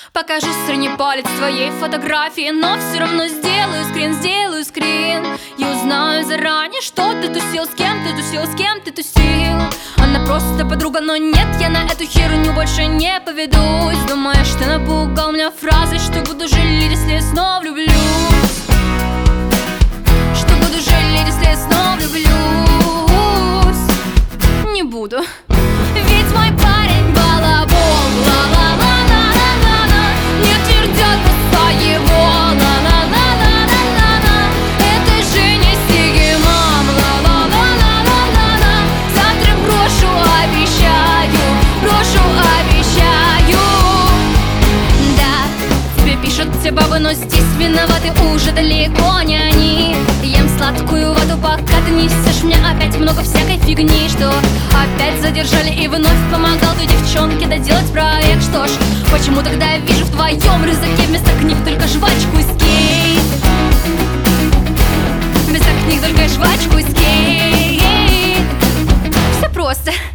Покажу средний палец твоей фотографии, но все равно сделаю скрин и узнаю заранее, что ты тусил, с кем ты тусил, с кем ты тусил. Она просто подруга, но нет, я на эту херню больше не поведусь. Думаешь, ты напугал меня фразой, что буду жалеть, если я снова влюблюсь. Что буду жалеть, если я снова влюблюсь. Не буду, ведь мой парень балабол, ла-ла-ла-ла-ла-ла-ла. Не твердят уста его, ла-ла-ла-ла-ла-ла-ла. Это же не сигемам, ла-ла-ла-ла-ла-ла-ла. Завтра брошу, обещаю, да, тебе пишут все бабы, но здесь виноваты уже далеко не они. Ем сладкую вату, пока ты несешь мне опять много всякой фигни. Что опять задержали и вновь помогал той девчонке доделать проект. Что ж, почему тогда я вижу в твоем рюкзаке вместо книг только жвачку и скейт? Вместо книг только жвачку и скейт. Все просто.